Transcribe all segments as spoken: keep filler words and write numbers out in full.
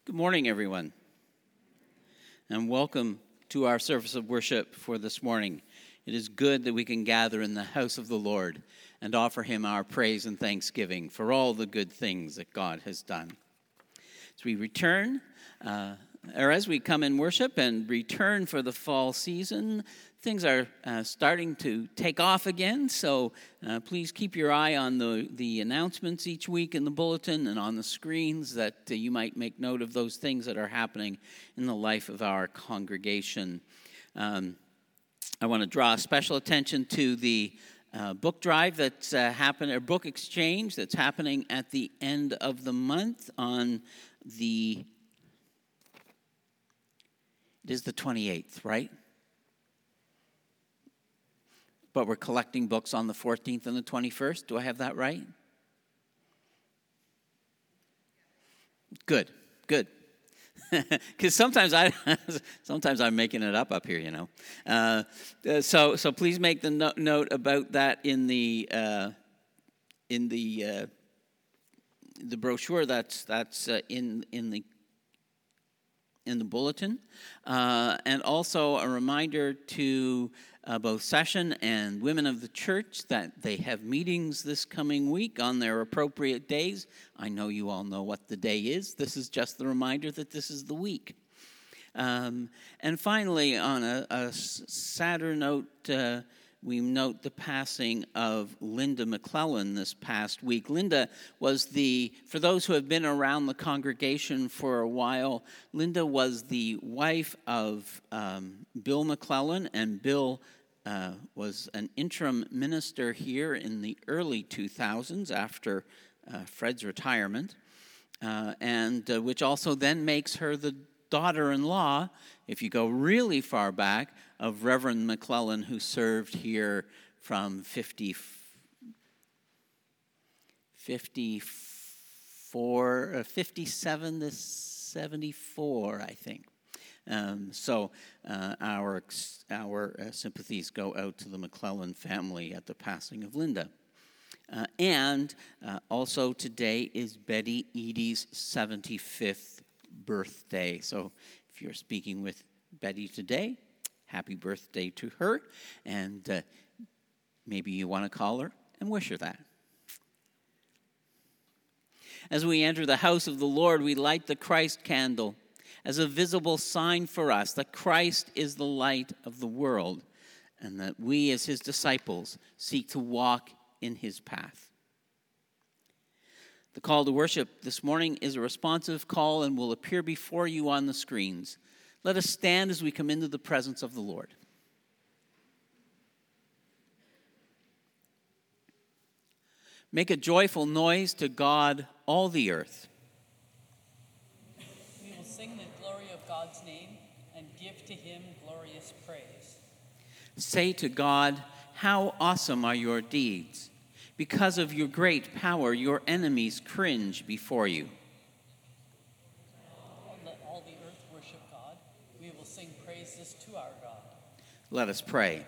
Good morning, everyone, and welcome to our service of worship for this morning. It is good that we can gather in the house of the Lord and offer him our praise and thanksgiving for all the good things that God has done. As we return, uh, or as we come in worship and return for the fall season, things are uh, starting to take off again, so uh, please keep your eye on the, the announcements each week in the bulletin and on the screens that uh, you might make note of those things that are happening in the life of our congregation. Um, I want to draw special attention to the uh, book drive that's uh, happening, or book exchange that's happening at the end of the month on the, it is the twenty-eighth, right? But we're collecting books on the fourteenth and the twenty-first. Do I have that right? Good, good. Because sometimes I, sometimes I'm making it up up here, you know. Uh, so, so please make the no- note about that in the uh, in the uh, the brochure that's that's uh, in in the in the bulletin, uh, and also a reminder to uh, both Session and Women of the Church that they have meetings this coming week on their appropriate days. I know you all know what the day is. This is just the reminder that this is the week. Um, and finally, on a, a sadder note, uh, we note the passing of Linda McClellan this past week. Linda was the, for those who have been around the congregation for a while, Linda was the wife of um, Bill McClellan, and Bill uh, was an interim minister here in the early two thousands after uh, Fred's retirement, uh, and uh, which also then makes her the daughter-in-law, if you go really far back, of Reverend McClellan, who served here from fifty, fifty-four, uh, fifty-seven to seventy-four, I think. Um, so uh, our our uh, sympathies go out to the McClellan family at the passing of Linda. Uh, and uh, also today is Betty Edie's seventy-fifth birthday. So if you're speaking with Betty today, happy birthday to her, and uh, maybe you want to call her and wish her that. As we enter the house of the Lord, we light the Christ candle as a visible sign for us that Christ is the light of the world, and that we as his disciples seek to walk in his path. The call to worship this morning is a responsive call and will appear before you on the screens. Let us stand as we come into the presence of the Lord. Make a joyful noise to God, all the earth. We will sing the glory of God's name and give to him glorious praise. Say to God, how awesome are your deeds! Because of your great power, your enemies cringe before you. Let all the earth worship God. We will sing praises to our God. Let us pray.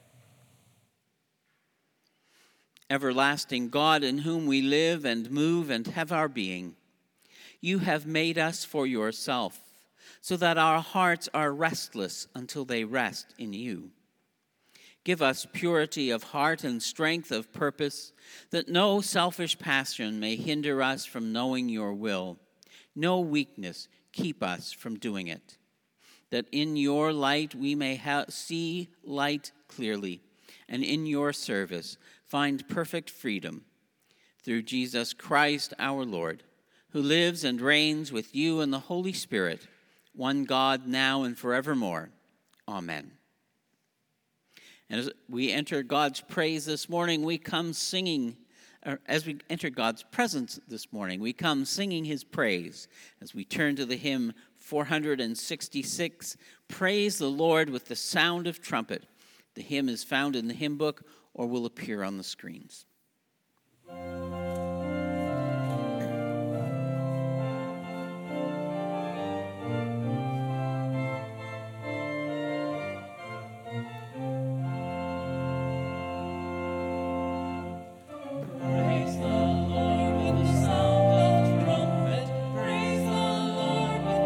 Everlasting God, in whom we live and move and have our being, you have made us for yourself, so that our hearts are restless until they rest in you. Give us purity of heart and strength of purpose, that no selfish passion may hinder us from knowing your will, no weakness keep us from doing it, that in your light we may ha- see light clearly, and in your service find perfect freedom. Through Jesus Christ our Lord, who lives and reigns with you in the Holy Spirit, one God, now and forevermore. Amen. And as we enter God's praise this morning, we come singing, or as we enter God's presence this morning, we come singing his praise. As we turn to the hymn four sixty-six, Praise the Lord with the sound of trumpet. The hymn is found in the hymn book or will appear on the screens. Praise the Lord with the sound of trumpet. Praise the Lord with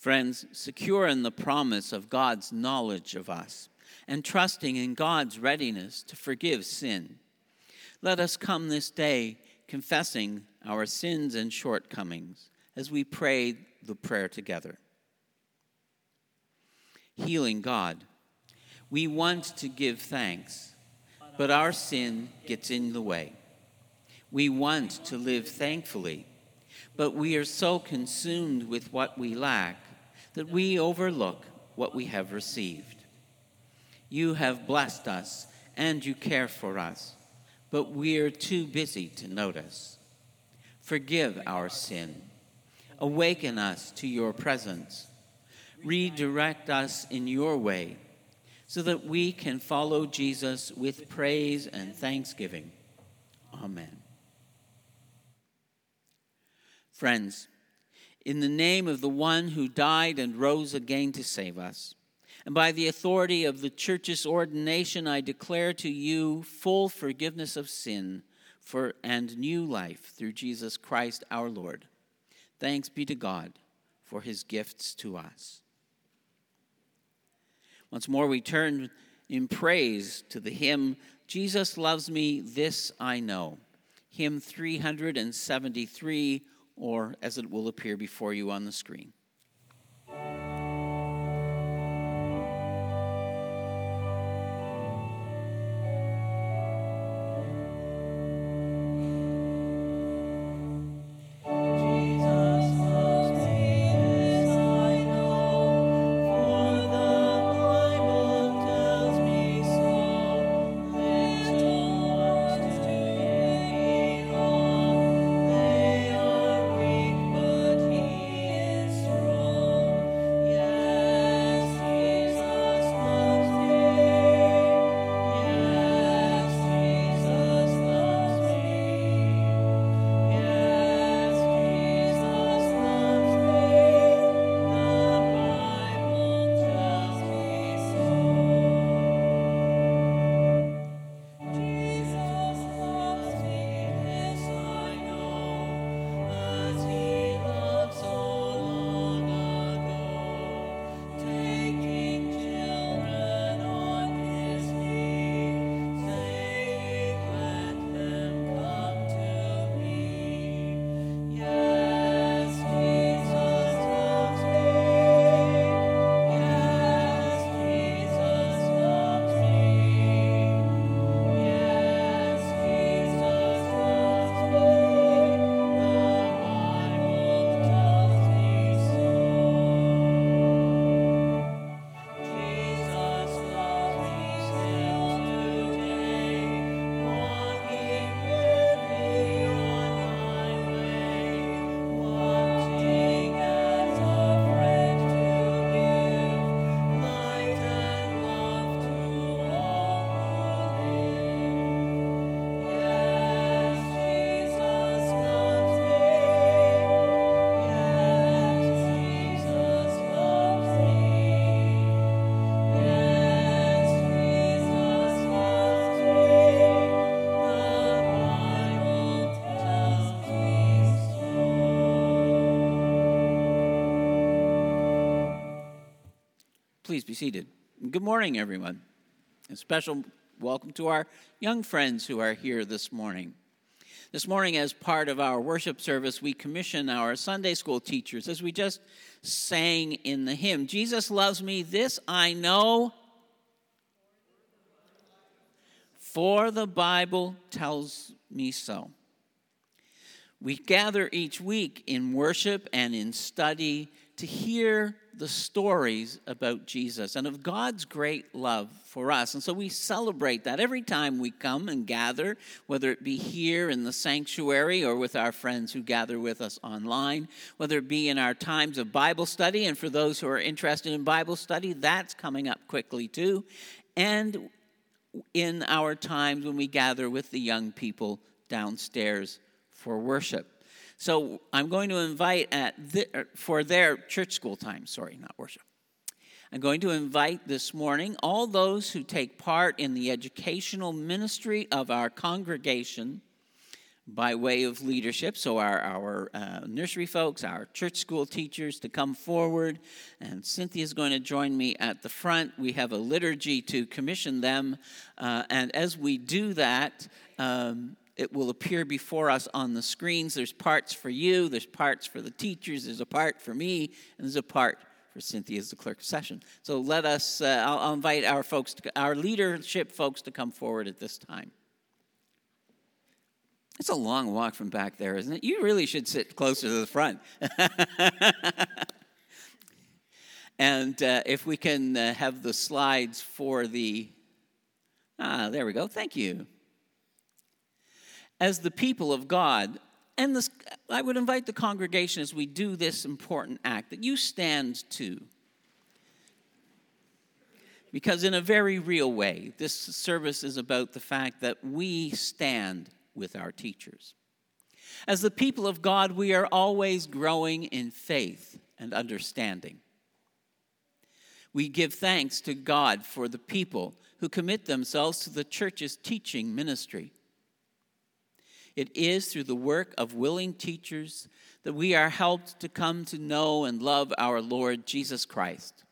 Friends, secure in the promise of God's knowledge of us and trusting in God's readiness to forgive sin, let us come this day confessing our sins and shortcomings as we pray the prayer together. Healing God, we want to give thanks, but our sin gets in the way. We want to live thankfully, but we are so consumed with what we lack that we overlook what we have received. You have blessed us and you care for us, but we are too busy to notice. Forgive our sin. Awaken us to your presence. Redirect us in your way so that we can follow Jesus with praise and thanksgiving. Amen. Friends, in the name of the one who died and rose again to save us, and by the authority of the church's ordination, I declare to you full forgiveness of sin for and new life through Jesus Christ our Lord. Thanks be to God for his gifts to us. Once more we turn in praise to the hymn, Jesus Loves Me, This I Know, hymn three seventy-three, or as it will appear before you on the screen. Please be seated. Good morning, everyone. A special welcome to our young friends who are here this morning. This morning, as part of our worship service, we commission our Sunday school teachers, as we just sang in the hymn, Jesus loves me, this I know, for the Bible tells me so. We gather each week in worship and in study to hear the stories about Jesus and of God's great love for us. And so we celebrate that every time we come and gather, whether it be here in the sanctuary or with our friends who gather with us online, whether it be in our times of Bible study. And for those who are interested in Bible study, that's coming up quickly too. And in our times when we gather with the young people downstairs for worship. So I'm going to invite at the, for their church school time, sorry, not worship. I'm going to invite this morning all those who take part in the educational ministry of our congregation, by way of leadership. So our, our uh, nursery folks, our church school teachers to come forward. And Cynthia's going to join me at the front. We have a liturgy to commission them. Uh, and as we do that, um, it will appear before us on the screens. There's parts for you. There's parts for the teachers. There's a part for me. And there's a part for Cynthia as the clerk of session. So let us, uh, I'll, I'll invite our folks, to, our leadership folks to come forward at this time. It's a long walk from back there, isn't it? You really should sit closer to the front. And uh, if we can uh, have the slides for the, ah, there we go. Thank you. As the people of God, and this, I would invite the congregation as we do this important act that you stand too. Because in a very real way, this service is about the fact that we stand with our teachers. As the people of God, we are always growing in faith and understanding. We give thanks to God for the people who commit themselves to the church's teaching ministry. It is through the work of willing teachers that we are helped to come to know and love our Lord Jesus Christ.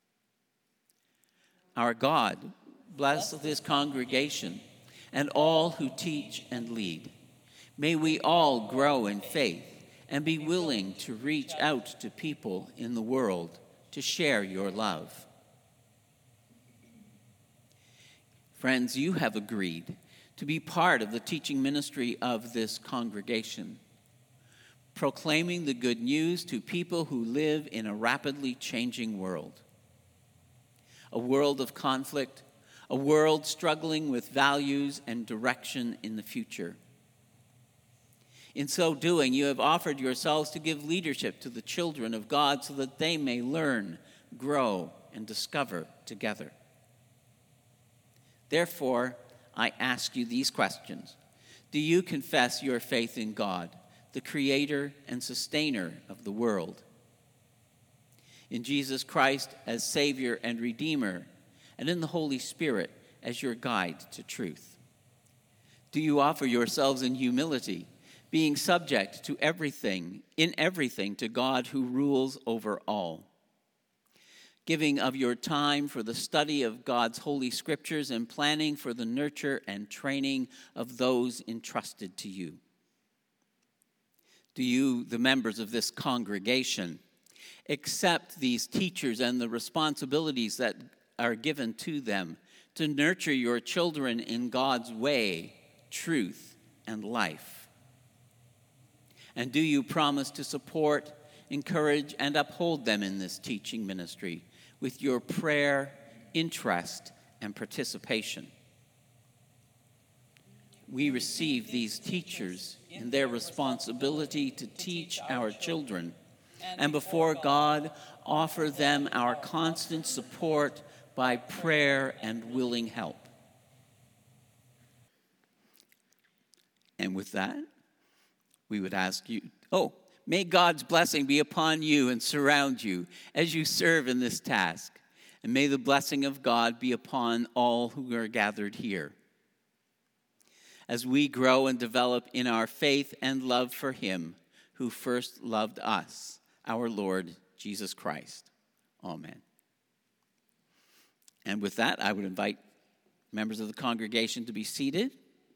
Our God, bless this congregation and all who teach and lead. May we all grow in faith and be willing to reach out to people in the world to share your love. Friends, you have agreed to be part of the teaching ministry of this congregation, proclaiming the good news to people who live in a rapidly changing world. A world of conflict, a world struggling with values and direction in the future. In so doing, you have offered yourselves to give leadership to the children of God so that they may learn, grow, and discover together. Therefore, I ask you these questions. Do you confess your faith in God, the creator and sustainer of the world? In Jesus Christ as Savior and Redeemer, and in the Holy Spirit as your guide to truth? Do you offer yourselves in humility, being subject to everything, in everything, to God who rules over all? Giving of your time for the study of God's holy scriptures and planning for the nurture and training of those entrusted to you? Do you, the members of this congregation, accept these teachers and the responsibilities that are given to them to nurture your children in God's way, truth, and life? And do you promise to support, encourage, and uphold them in this teaching ministry with your prayer, interest, and participation? We receive these teachers in their responsibility to teach our children, and before God, offer them our constant support by prayer and willing help. And with that, we would ask you, oh, may God's blessing be upon you and surround you as you serve in this task. And may the blessing of God be upon all who are gathered here. As we grow and develop in our faith and love for him who first loved us, our Lord Jesus Christ. Amen. And with that, I would invite members of the congregation to be seated.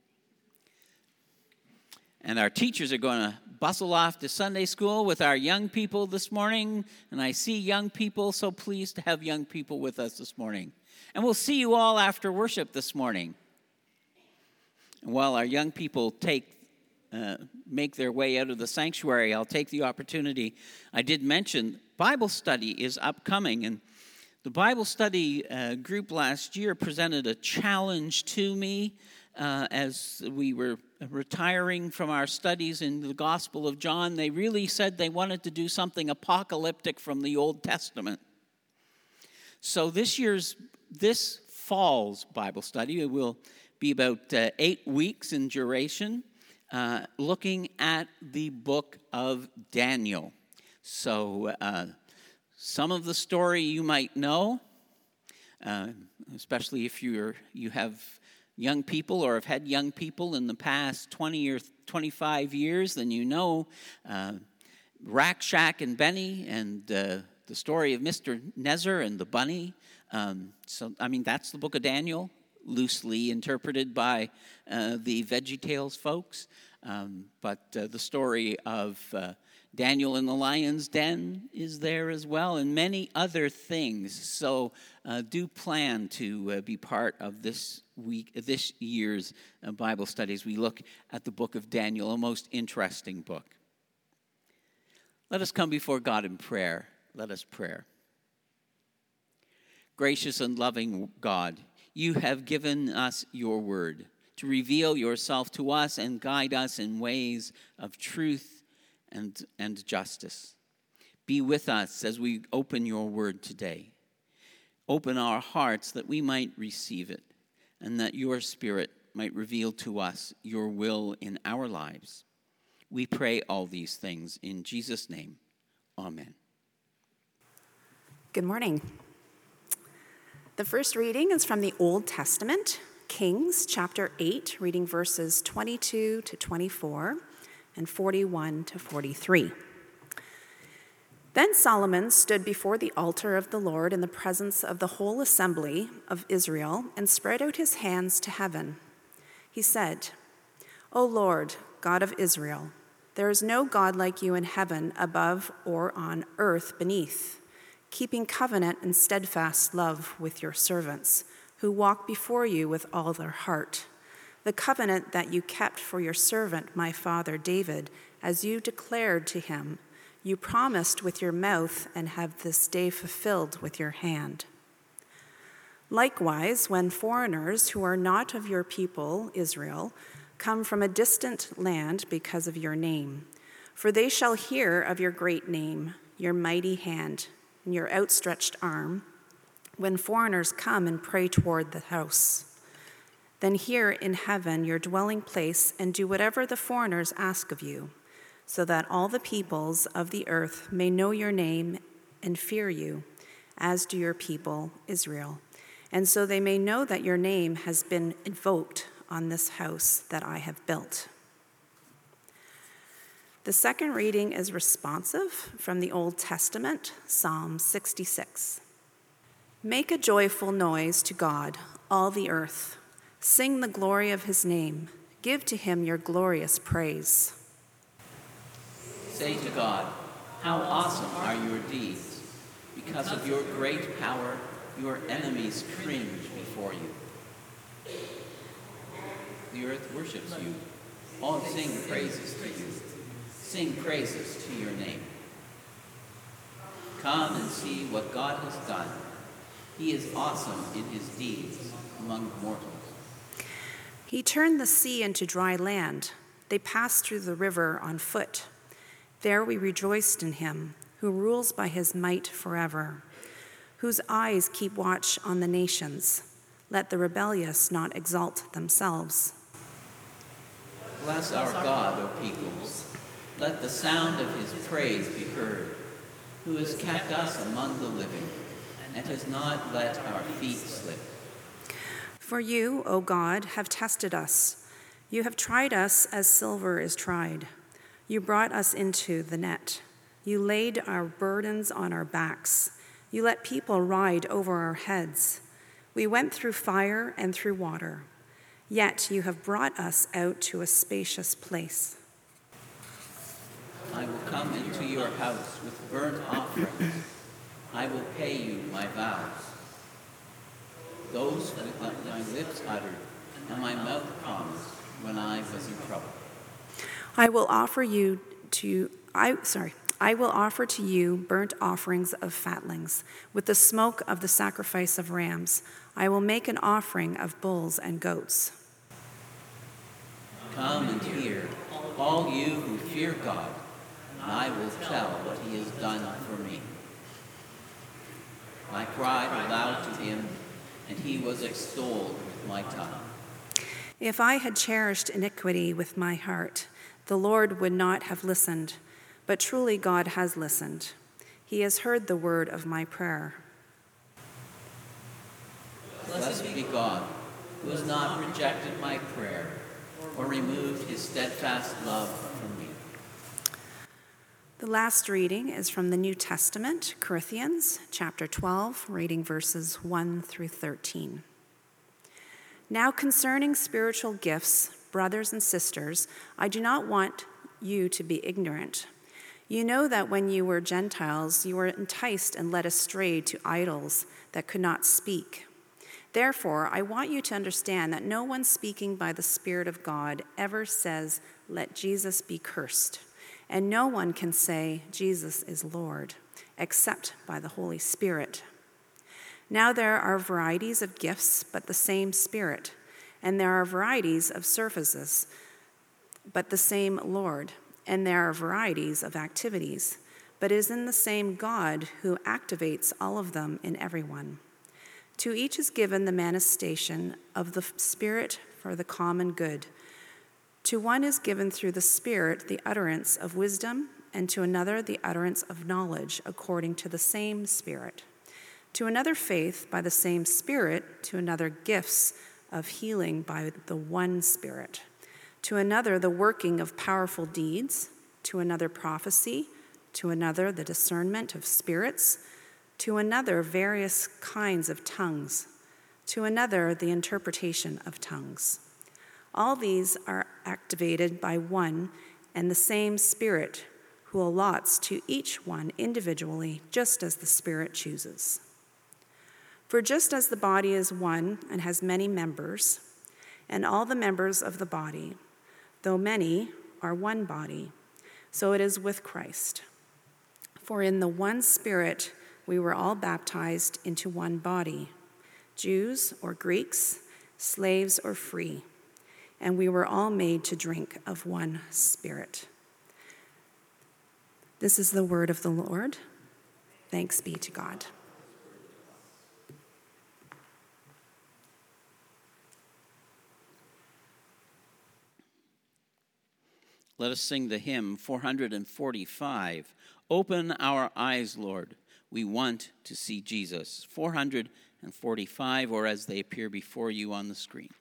And our teachers are going to bustle off to Sunday school with our young people this morning. And I see young people, so pleased to have young people with us this morning. And we'll see you all after worship this morning. And while our young people take uh, make their way out of the sanctuary, I'll take the opportunity. I did mention Bible study is upcoming, and the Bible study uh, group last year presented a challenge to me uh, as we were retiring from our studies in the Gospel of John. They really said they wanted to do something apocalyptic from the Old Testament. So this year's, this fall's Bible study will be about uh, eight weeks in duration, uh, looking at the book of Daniel. So uh, some of the story you might know, uh, especially if you're you have young people or have had young people in the past twenty or twenty-five years, then you know uh, Rack, Shack, and Benny, and uh, the story of Mister Nezer and the bunny. Um, so, I mean, that's the book of Daniel, loosely interpreted by uh, the VeggieTales folks. Um, but uh, the story of uh, Daniel in the lion's den is there as well, and many other things. So uh, do plan to uh, be part of this week, this year's uh, Bible studies. We look at the book of Daniel, a most interesting book. Let us come before God in prayer. Let us pray. Gracious and loving God, you have given us your word to reveal yourself to us and guide us in ways of truth and, and justice. Be with us as we open your word today. Open our hearts that we might receive it, and that your Spirit might reveal to us your will in our lives. We pray all these things in Jesus' name. Amen. Good morning. The first reading is from the Old Testament, Kings chapter eight, reading verses twenty-two to twenty-four and forty-one to forty-three. Then Solomon stood before the altar of the Lord in the presence of the whole assembly of Israel and spread out his hands to heaven. He said, O Lord, God of Israel, there is no God like you in heaven above or on earth beneath, keeping covenant and steadfast love with your servants, who walk before you with all their heart. The covenant that you kept for your servant, my father David, as you declared to him, you promised with your mouth and have this day fulfilled with your hand. Likewise, when foreigners who are not of your people, Israel, come from a distant land because of your name, for they shall hear of your great name, your mighty hand, and your outstretched arm, when foreigners come and pray toward the house. Then hear in heaven your dwelling place and do whatever the foreigners ask of you, so that all the peoples of the earth may know your name and fear you, as do your people Israel, and so they may know that your name has been invoked on this house that I have built. The second reading is responsive from the Old Testament, Psalm sixty-six. Make a joyful noise to God, all the earth. Sing the glory of his name. Give to him your glorious praise. Say to God, how awesome are your deeds. Because of your great power, your enemies cringe before you. The earth worships you. All sing praises to you. Sing praises to your name. Come and see what God has done. He is awesome in his deeds among mortals. He turned the sea into dry land. They passed through the river on foot. There we rejoiced in him, who rules by his might forever, whose eyes keep watch on the nations. Let the rebellious not exalt themselves. Bless our God, O peoples. Let the sound of his praise be heard, who has kept us among the living and has not let our feet slip. For you, O God, have tested us. You have tried us as silver is tried. You brought us into the net. You laid our burdens on our backs. You let people ride over our heads. We went through fire and through water. Yet you have brought us out to a spacious place. I will come into your house with burnt offerings. I will pay you my vows. Those that my lips uttered and my mouth promised when I was in trouble. I will offer you to I sorry, I will offer to you burnt offerings of fatlings, with the smoke of the sacrifice of rams. I will make an offering of bulls and goats. Come and hear, all you who fear God, and I will tell what he has done for me. I cried aloud to him, and he was extolled with my tongue. If I had cherished iniquity with my heart, the Lord would not have listened, but truly God has listened. He has heard the word of my prayer. Blessed be God, who has not rejected my prayer or removed his steadfast love from me. The last reading is from the New Testament, Corinthians chapter twelve, reading verses one through thirteen. Now concerning spiritual gifts, brothers and sisters, I do not want you to be ignorant. You know that when you were Gentiles, you were enticed and led astray to idols that could not speak. Therefore, I want you to understand that no one speaking by the Spirit of God ever says, "Let Jesus be cursed." And no one can say, "Jesus is Lord," except by the Holy Spirit. Now there are varieties of gifts, but the same Spirit. And there are varieties of services, but the same Lord. And there are varieties of activities, but it is in the same God who activates all of them in everyone. To each is given the manifestation of the Spirit for the common good. To one is given through the Spirit the utterance of wisdom, and to another the utterance of knowledge according to the same Spirit. To another faith by the same Spirit, to another gifts of healing by the one Spirit. To another the working of powerful deeds, to another prophecy, to another the discernment of spirits, to another various kinds of tongues, to another the interpretation of tongues. All these are activated by one and the same Spirit, who allots to each one individually, just as the Spirit chooses. For just as the body is one and has many members, and all the members of the body, though many, are one body, so it is with Christ. For in the one Spirit we were all baptized into one body, Jews or Greeks, slaves or free, and we were all made to drink of one Spirit. This is the word of the Lord. Thanks be to God. Let us sing the hymn four forty-five. Open our eyes, Lord. We want to see Jesus. four forty-five, or as they appear before you on the screen.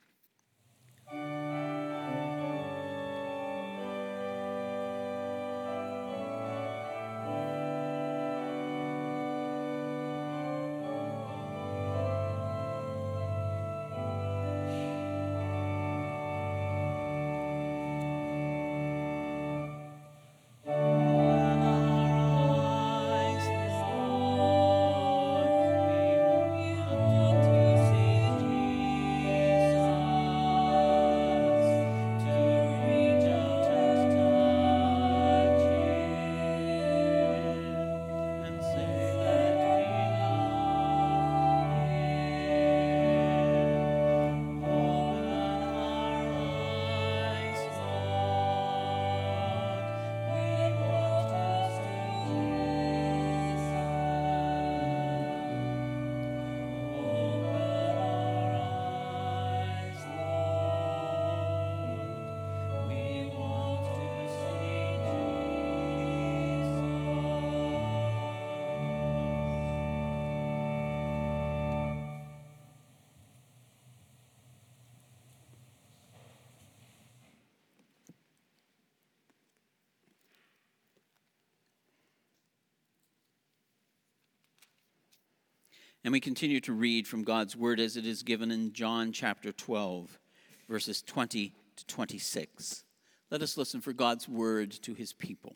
And we continue to read from God's word as it is given in John chapter twelve, verses twenty to twenty-six. Let us listen for God's word to his people.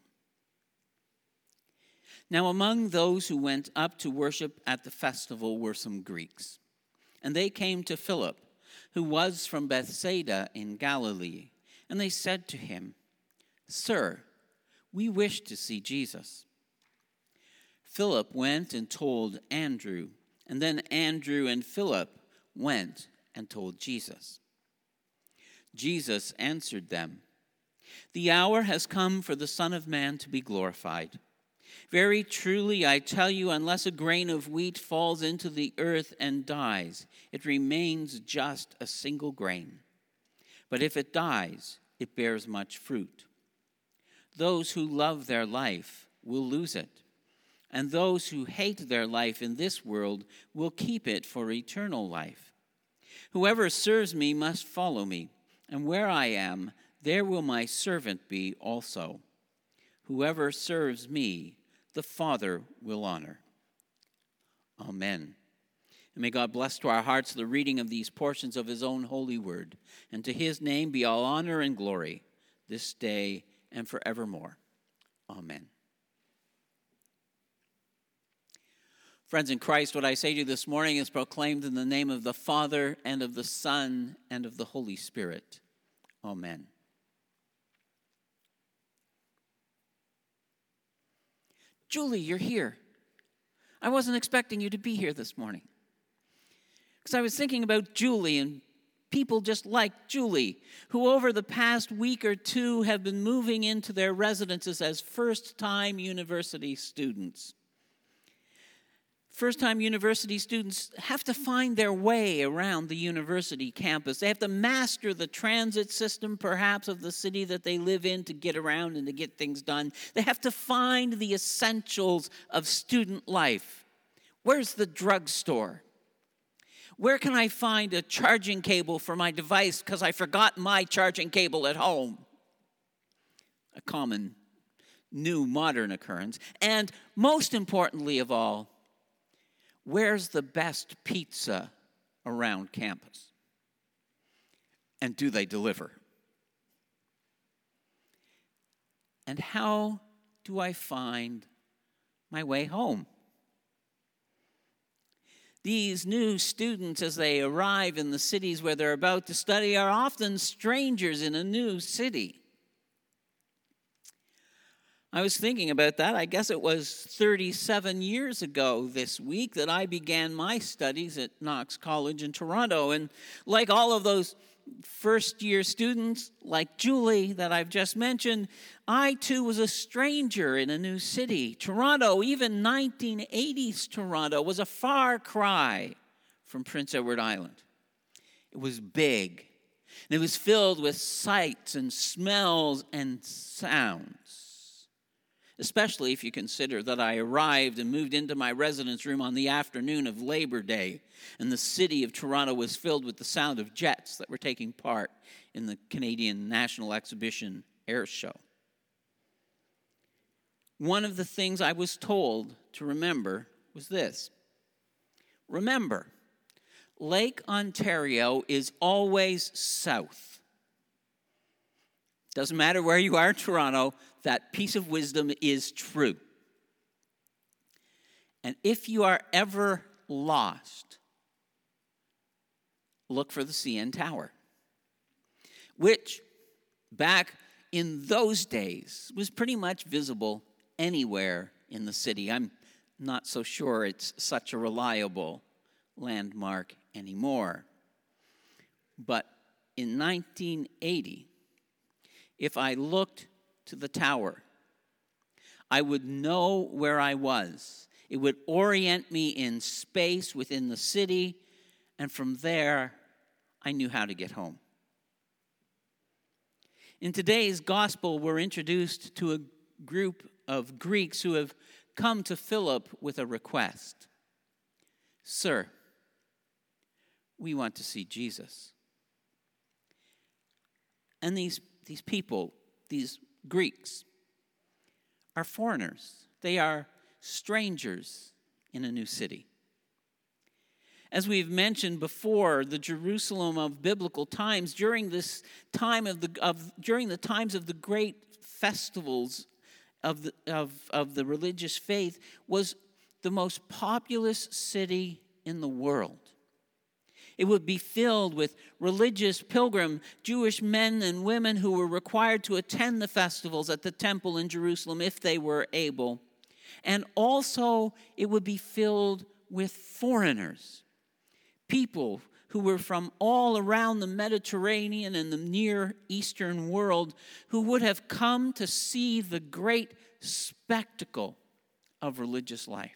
Now among those who went up to worship at the festival were some Greeks. And they came to Philip, who was from Bethsaida in Galilee. And they said to him, "Sir, we wish to see Jesus." Philip went and told Andrew, and then Andrew and Philip went and told Jesus. Jesus answered them, "The hour has come for the Son of Man to be glorified. Very truly, I tell you, unless a grain of wheat falls into the earth and dies, it remains just a single grain. But if it dies, it bears much fruit. Those who love their life will lose it, and those who hate their life in this world will keep it for eternal life. Whoever serves me must follow me, and where I am, there will my servant be also. Whoever serves me, the Father will honor. Amen. And may God bless to our hearts the reading of these portions of his own holy word. And to his name be all honor and glory this day and forevermore. Amen. Friends in Christ, what I say to you this morning is proclaimed in the name of the Father and of the Son and of the Holy Spirit. Amen. Julie, you're here. I wasn't expecting you to be here this morning. Because I was thinking about Julie and people just like Julie, who over the past week or two have been moving into their residences as first-time university students. First-time university students have to find their way around the university campus. They have to master the transit system, perhaps, of the city that they live in to get around and to get things done. They have to find the essentials of student life. Where's the drugstore? Where can I find a charging cable for my device because I forgot my charging cable at home? A common, new, modern occurrence. And most importantly of all, where's the best pizza around campus? And do they deliver? And how do I find my way home? These new students, as they arrive in the cities where they're about to study, are often strangers in a new city. I was thinking about that. I guess it was thirty-seven years ago this week that I began my studies at Knox College in Toronto. And like all of those first-year students, like Julie that I've just mentioned, I too was a stranger in a new city. Toronto, even nineteen eighties Toronto, was a far cry from Prince Edward Island. It was big, and it was filled with sights and smells and sounds. Especially if you consider that I arrived and moved into my residence room on the afternoon of Labor Day, and the city of Toronto was filled with the sound of jets that were taking part in the Canadian National Exhibition Air Show. One of the things I was told to remember was this. Remember, Lake Ontario is always south. Doesn't matter where you are in Toronto, that piece of wisdom is true. And if you are ever lost, look for the C N Tower, which back in those days was pretty much visible anywhere in the city. I'm not so sure it's such a reliable landmark anymore. But in nineteen eighty, if I looked to the tower, I would know where I was. It would orient me in space within the city, and from there, I knew how to get home. In today's gospel, we're introduced to a group of Greeks who have come to Philip with a request. Sir, we want to see Jesus. And these, these people, these Greeks, are foreigners. They are strangers in a new city. As we've mentioned before, the Jerusalem of biblical times, during this time of the of during the times of the great festivals of the of, of the religious faith, was the most populous city in the world. It would be filled with religious pilgrim Jewish men and women who were required to attend the festivals at the temple in Jerusalem if they were able. And also it would be filled with foreigners, people who were from all around the Mediterranean and the Near Eastern world, who would have come to see the great spectacle of religious life.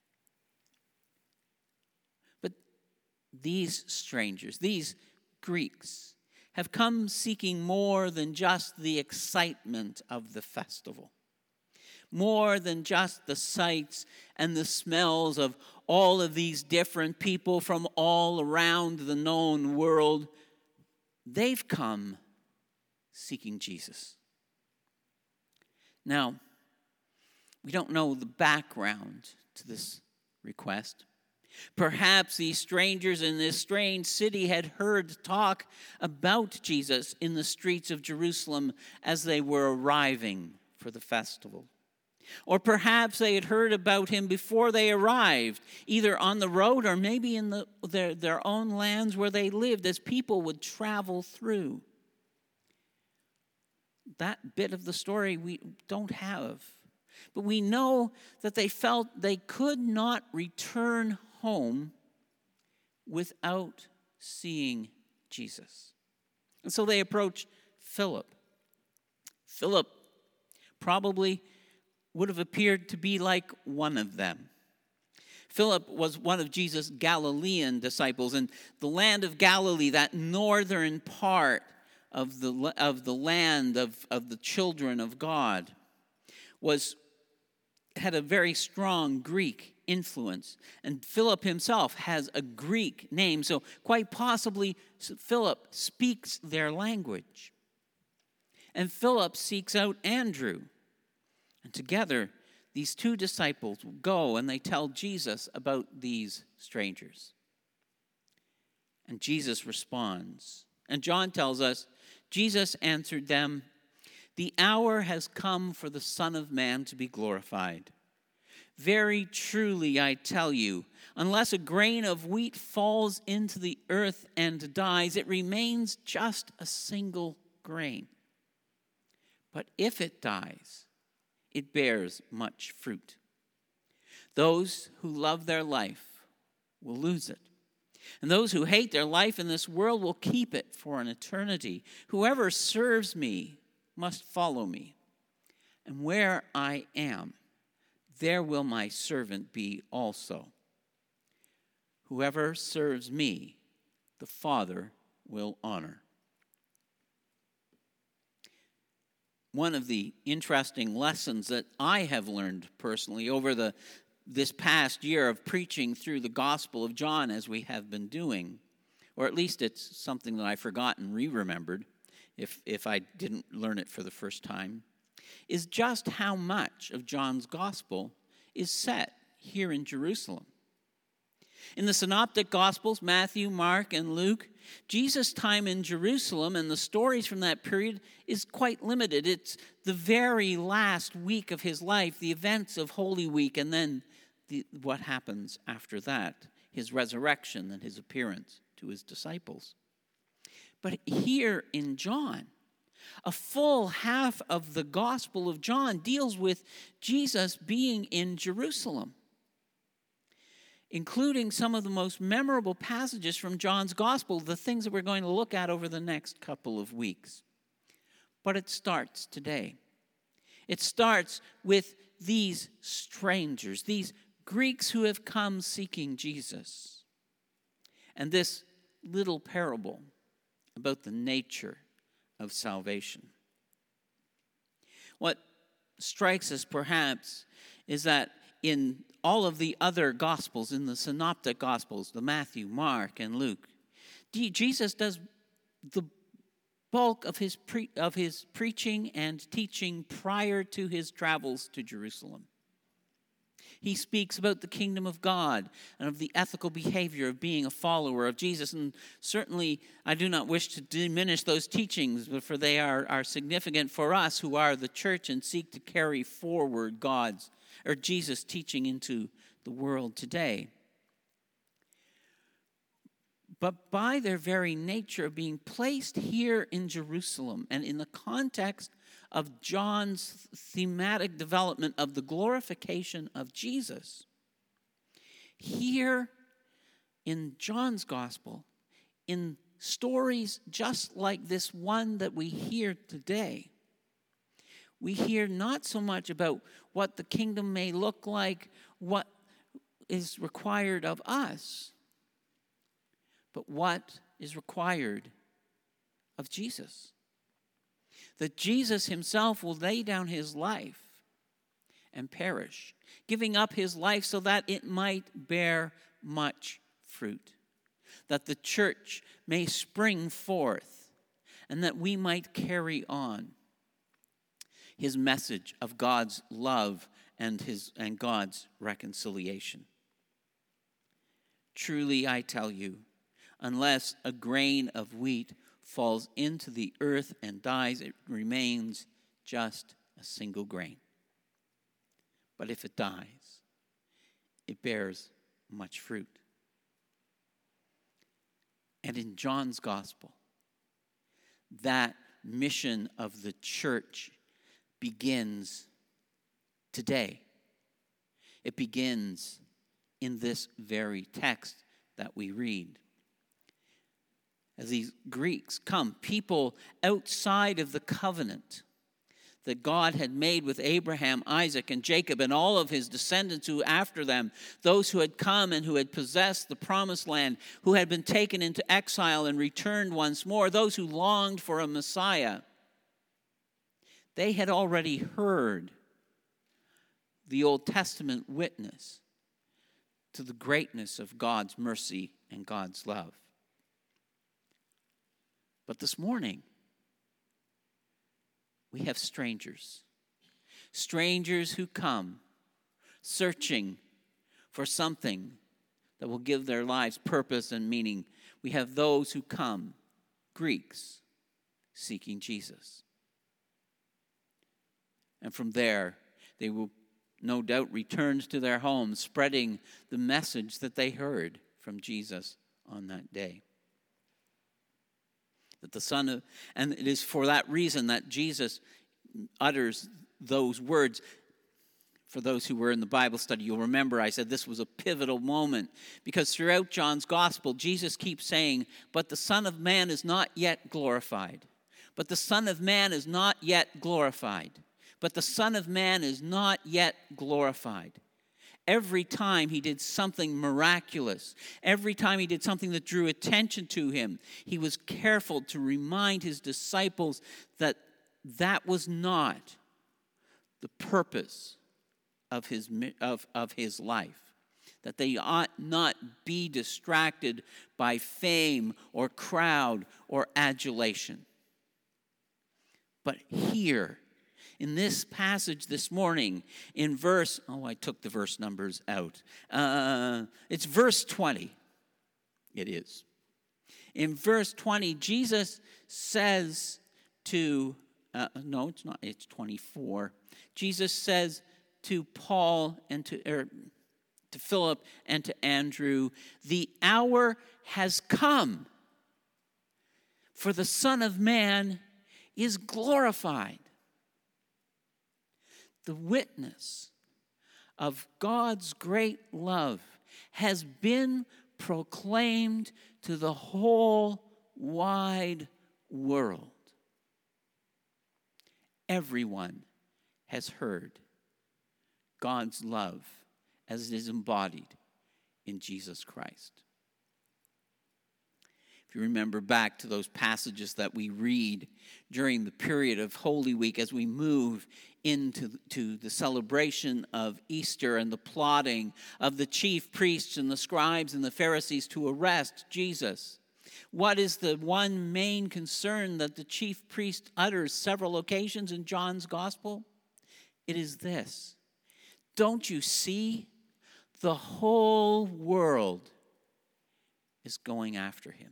These strangers, these Greeks, have come seeking more than just the excitement of the festival. more than just the sights and the smells of all of these different people from all around the known world. They've come seeking Jesus. Now, we don't know the background to this request. Perhaps these strangers in this strange city had heard talk about Jesus in the streets of Jerusalem as they were arriving for the festival. Or perhaps they had heard about him before they arrived, either on the road or maybe in the, their, their own lands where they lived, as people would travel through. That bit of the story we don't have. But we know that they felt they could not return home without seeing Jesus. And so they approached Philip. Philip probably would have appeared to be like one of them. Philip was one of Jesus' Galilean disciples, and the land of Galilee, that northern part of the, of the land of, of the children of God, was had a very strong Greek influence. And Philip himself has a Greek name, so quite possibly Philip speaks their language. And Philip seeks out Andrew. And together, these two disciples go and they tell Jesus about these strangers. And Jesus responds. And John tells us, Jesus answered them, "The hour has come for the Son of Man to be glorified. Very truly I tell you, unless a grain of wheat falls into the earth and dies, it remains just a single grain. But if it dies, it bears much fruit. Those who love their life will lose it. And those who hate their life in this world will keep it for an eternity. Whoever serves me must follow me. And where I am, there will my servant be also. Whoever serves me, the Father will honor." One of the interesting lessons that I have learned personally over the this past year of preaching through the Gospel of John, as we have been doing, or at least it's something that I forgot and re-remembered if, if I didn't learn it for the first time, is just how much of John's Gospel is set here in Jerusalem. In the Synoptic Gospels, Matthew, Mark, and Luke, Jesus' time in Jerusalem and the stories from that period is quite limited. It's the very last week of his life, the events of Holy Week, and then the, what happens after that, his resurrection and his appearance to his disciples. But here in John, a full half of the Gospel of John deals with Jesus being in Jerusalem, including some of the most memorable passages from John's Gospel, the things that we're going to look at over the next couple of weeks. But it starts today. It starts with these strangers, these Greeks who have come seeking Jesus, and this little parable about the nature of salvation. What strikes us perhaps is that in all of the other Gospels, in the Synoptic Gospels, the Matthew, Mark, and Luke, Jesus does the bulk of his pre- of his preaching and teaching prior to his travels to Jerusalem. He speaks about the kingdom of God and of the ethical behavior of being a follower of Jesus. And certainly, I do not wish to diminish those teachings, but for they are, are significant for us who are the church and seek to carry forward God's or Jesus' teaching into the world today. But by their very nature of being placed here in Jerusalem and in the context of John's thematic development of the glorification of Jesus, here in John's Gospel, in stories just like this one that we hear today, we hear not so much about what the kingdom may look like, what is required of us, but what is required of Jesus. That Jesus himself will lay down his life and perish, giving up his life so that it might bear much fruit, that the church may spring forth, and that we might carry on his message of God's love and his and God's reconciliation. Truly, I tell you, unless a grain of wheat falls into the earth and dies, it remains just a single grain. But if it dies, it bears much fruit. And in John's gospel, that mission of the church begins today. It begins in this very text that we read. As these Greeks come, people outside of the covenant that God had made with Abraham, Isaac, and Jacob, and all of his descendants who after them, those who had come and who had possessed the promised land, who had been taken into exile and returned once more, those who longed for a Messiah, they had already heard the Old Testament witness to the greatness of God's mercy and God's love. But this morning, we have strangers. Strangers who come searching for something that will give their lives purpose and meaning. We have those who come, Greeks, seeking Jesus. And from there, they will no doubt return to their homes, spreading the message that they heard from Jesus on that day. That the Son of, and it is for that reason that Jesus utters those words. For those who were in the Bible study, you'll remember I said this was a pivotal moment, because throughout John's gospel, Jesus keeps saying, but the Son of Man is not yet glorified. But the Son of Man is not yet glorified. But the Son of Man is not yet glorified. Every time he did something miraculous, every time he did something that drew attention to him, he was careful to remind his disciples that that was not the purpose of his, of, of his life, that they ought not be distracted by fame or crowd or adulation. But here, in this passage this morning, in verse, oh, I took the verse numbers out. Uh, it's verse twenty. It is. In verse twenty, Jesus says to, uh, no, it's not, it's twenty-four. Jesus says to Paul and to, er, to Philip and to Andrew, the hour has come, for the Son of Man is glorified. The witness of God's great love has been proclaimed to the whole wide world. Everyone has heard God's love as it is embodied in Jesus Christ. If you remember back to those passages that we read during the period of Holy Week as we move into to the celebration of Easter and the plotting of the chief priests and the scribes and the Pharisees to arrest Jesus, what is the one main concern that the chief priest utters several occasions in John's gospel? It is this: don't you see? The whole world is going after him.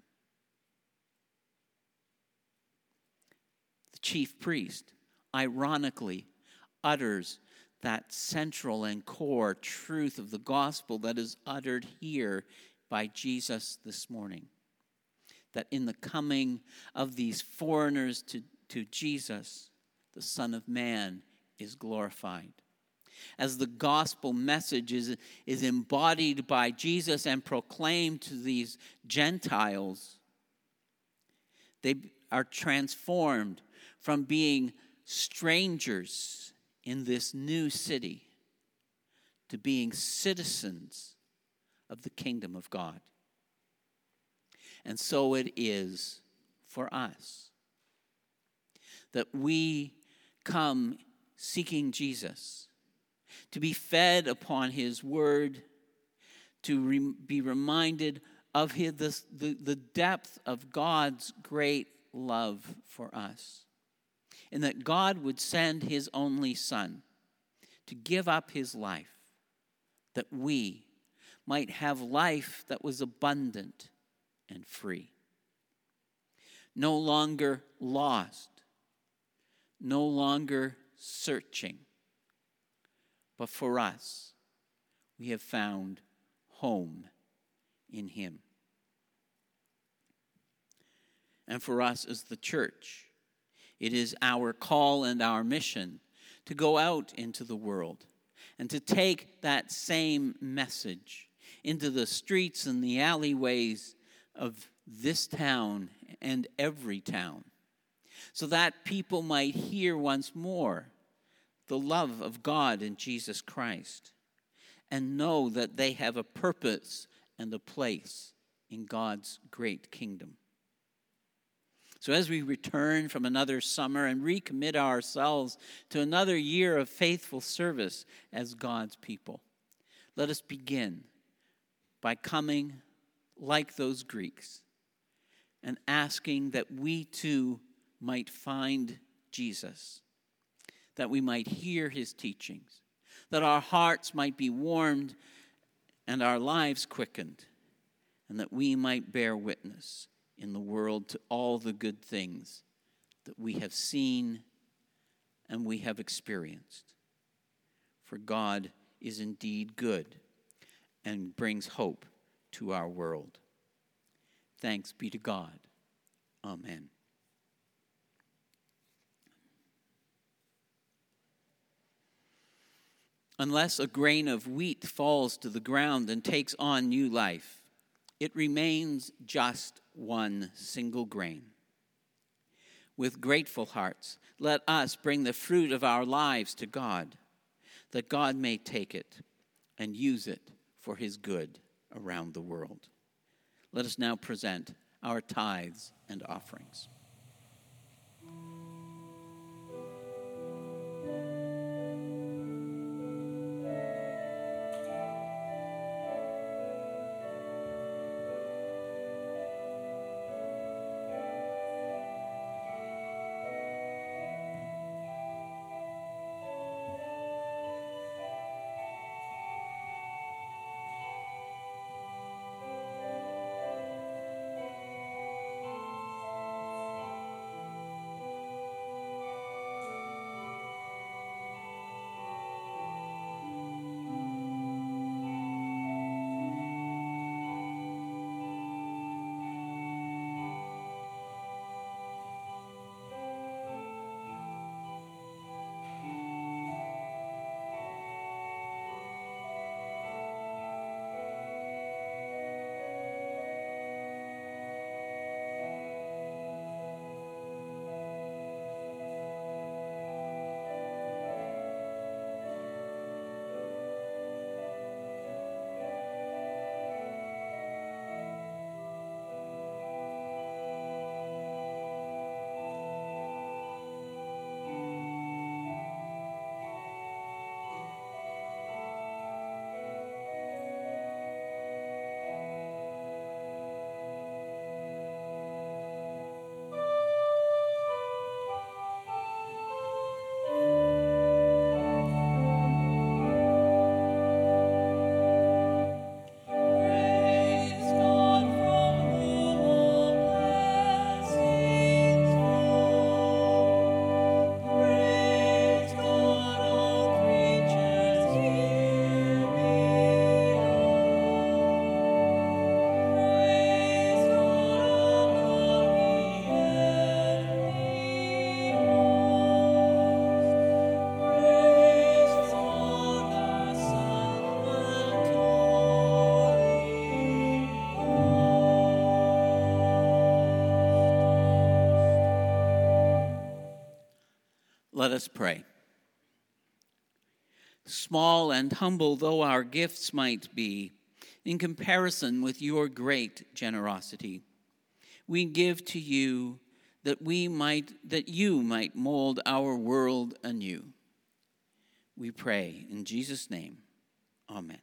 The chief priest, ironically, utters that central and core truth of the gospel that is uttered here by Jesus this morning. That in the coming of these foreigners to, to Jesus, the Son of Man is glorified. As the gospel message is, is embodied by Jesus and proclaimed to these Gentiles, they are transformed from being strangers in this new city to being citizens of the kingdom of God. And so it is for us that we come seeking Jesus. to be fed upon his word, to re- be reminded of his, the, the, the depth of God's great love for us, and that God would send his only Son to give up his life, that we might have life that was abundant and free. No longer lost, no longer searching, but for us, we have found home in him. And for us as the church, it is our call and our mission to go out into the world and to take that same message into the streets and the alleyways of this town and every town, so that people might hear once more the love of God in Jesus Christ and know that they have a purpose and a place in God's great kingdom. So as we return from another summer and recommit ourselves to another year of faithful service as God's people, let us begin by coming like those Greeks and asking that we too might find Jesus, that we might hear his teachings, that our hearts might be warmed and our lives quickened, and that we might bear witness in the world to all the good things that we have seen and we have experienced. For God is indeed good and brings hope to our world. Thanks be to God. Amen. Unless a grain of wheat falls to the ground and takes on new life, it remains just one single grain. With grateful hearts, let us bring the fruit of our lives to God, that God may take it and use it for his good around the world. Let us now present our tithes and offerings. Let us pray. Small and humble though our gifts might be, in comparison with your great generosity, we give to you that we might, that you might mold our world anew. We pray in Jesus' name. Amen.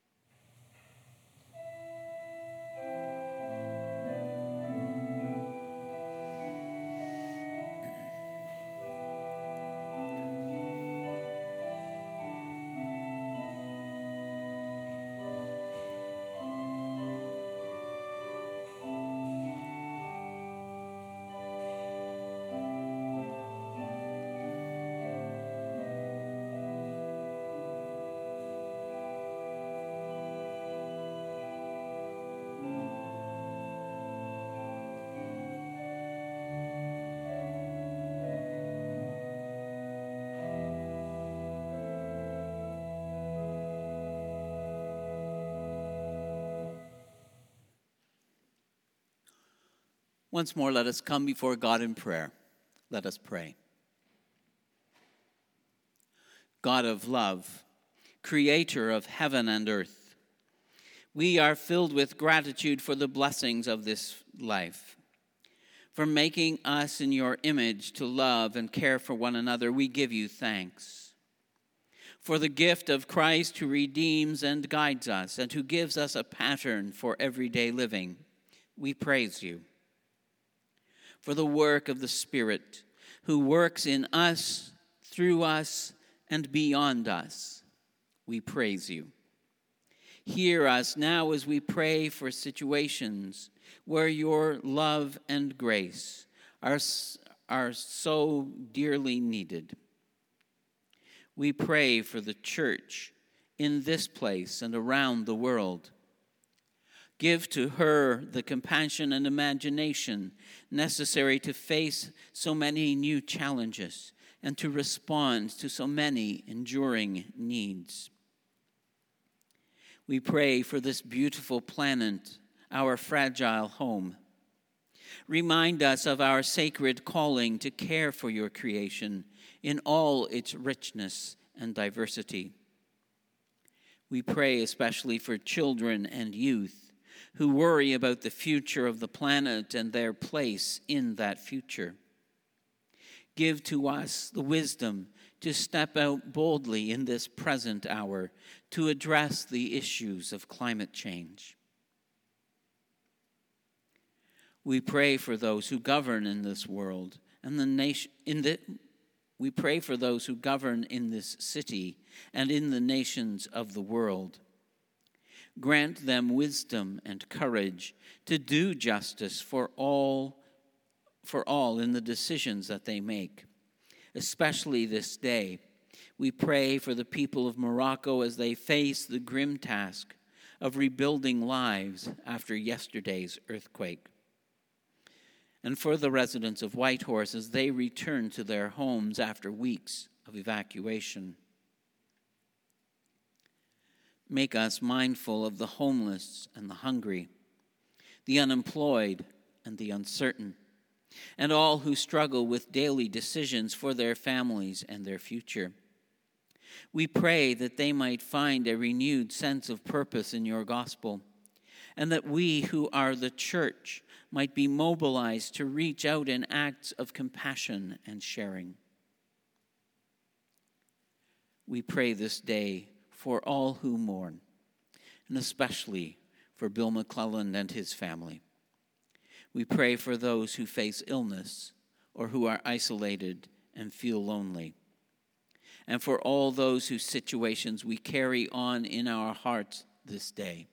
Once more, let us come before God in prayer. Let us pray. God of love, creator of heaven and earth, we are filled with gratitude for the blessings of this life. For making us in your image to love and care for one another, we give you thanks. For the gift of Christ who redeems and guides us and who gives us a pattern for everyday living, we praise you. For the work of the Spirit, who works in us, through us, and beyond us, we praise you. Hear us now as we pray for situations where your love and grace are, are so dearly needed. We pray for the church in this place and around the world. Give to her the compassion and imagination necessary to face so many new challenges and to respond to so many enduring needs. We pray for this beautiful planet, our fragile home. Remind us of our sacred calling to care for your creation in all its richness and diversity. We pray especially for children and youth who worry about the future of the planet and their place in that future. Give to us the wisdom to step out boldly in this present hour to address the issues of climate change. We pray for those who govern in this world and the nation in the we pray for those who govern in this city and in the nations of the world. Grant them wisdom and courage to do justice for all, for all in the decisions that they make. Especially this day, we pray for the people of Morocco as they face the grim task of rebuilding lives after yesterday's earthquake. And for the residents of Whitehorse as they return to their homes after weeks of evacuation. Make us mindful of the homeless and the hungry, the unemployed and the uncertain, and all who struggle with daily decisions for their families and their future. We pray that they might find a renewed sense of purpose in your gospel, and that we who are the church might be mobilized to reach out in acts of compassion and sharing. We pray this day for all who mourn, and especially for Bill McClellan and his family. We pray for those who face illness or who are isolated and feel lonely, and for all those whose situations we carry on in our hearts this day.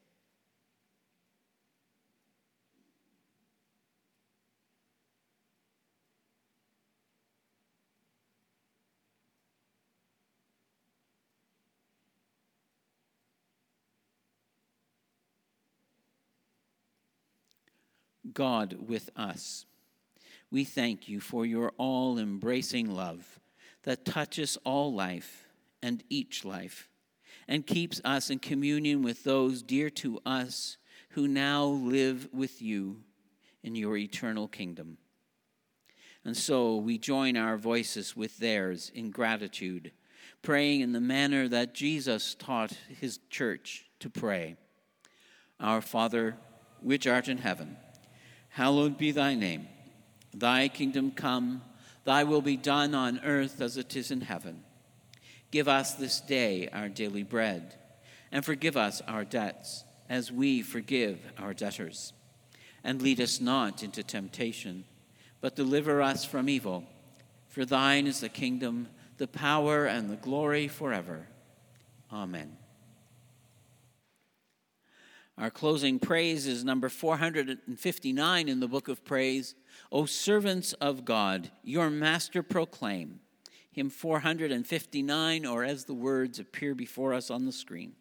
God with us, we thank you for your all-embracing love that touches all life and each life and keeps us in communion with those dear to us who now live with you in your eternal kingdom. And so we join our voices with theirs in gratitude, praying in the manner that Jesus taught his church to pray. Our Father, which art in heaven, hallowed be thy name. Thy kingdom come, thy will be done on earth as it is in heaven. Give us this day our daily bread, and forgive us our debts, as we forgive our debtors. And lead us not into temptation, but deliver us from evil. For thine is the kingdom, the power, and the glory forever. Amen. Our closing praise is number four hundred fifty-nine in the Book of Praise. O servants of God, your master proclaim. Hymn four hundred fifty-nine, or as the words appear before us on the screen.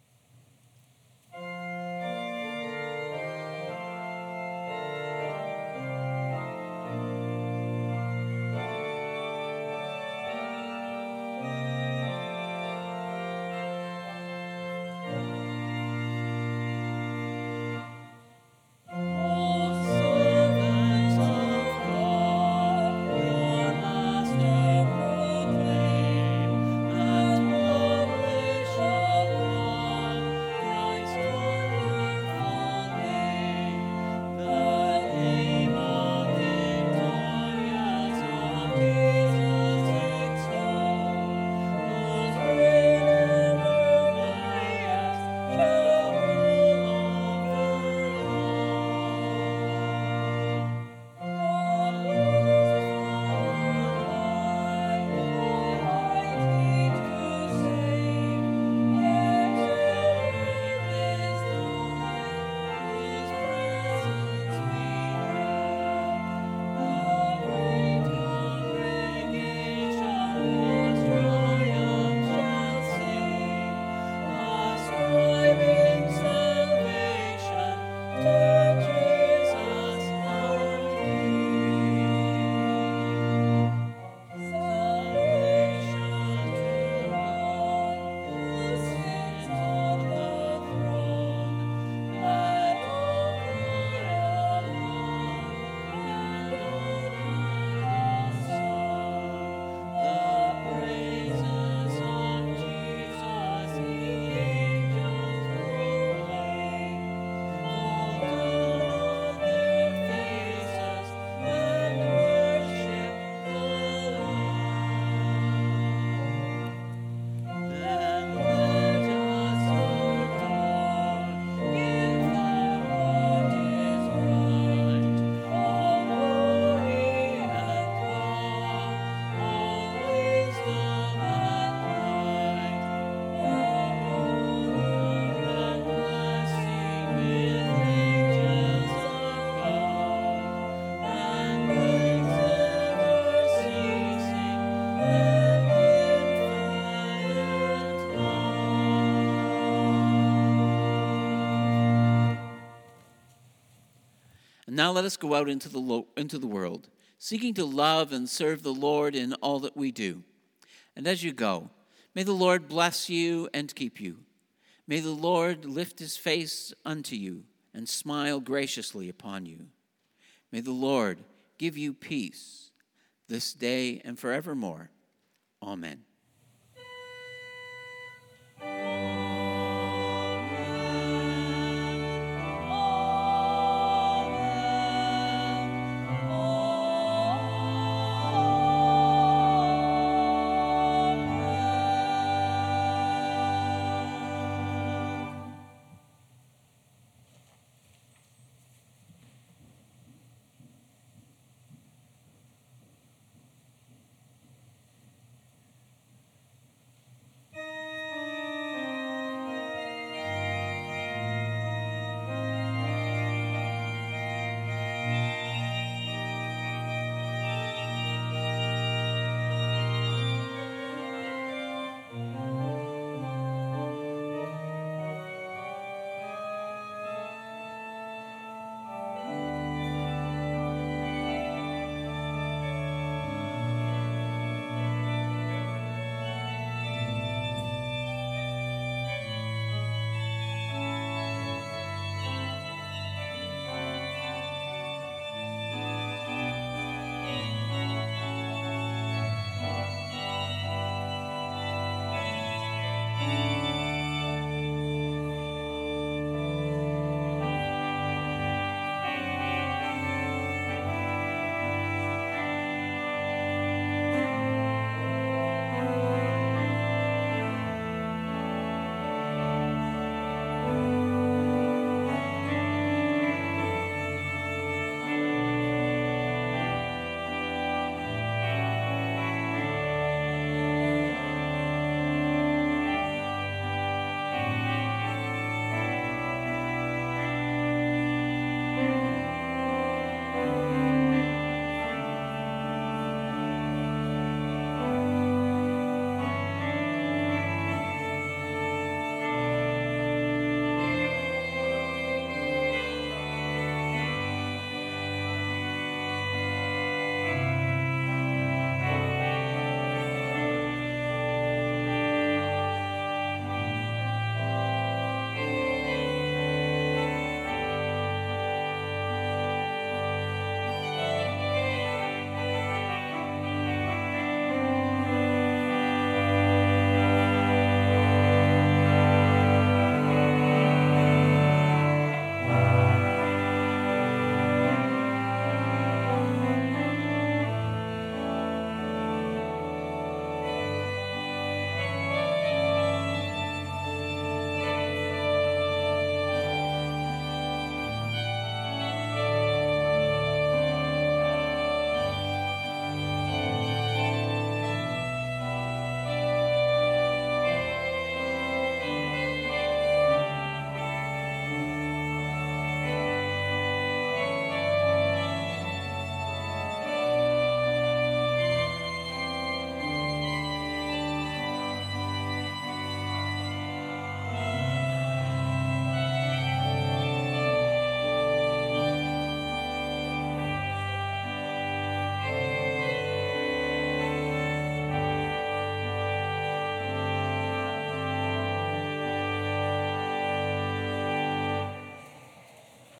And now let us go out into the, lo- into the world, seeking to love and serve the Lord in all that we do. And as you go, may the Lord bless you and keep you. May the Lord lift his face unto you and smile graciously upon you. May the Lord give you peace this day and forevermore. Amen.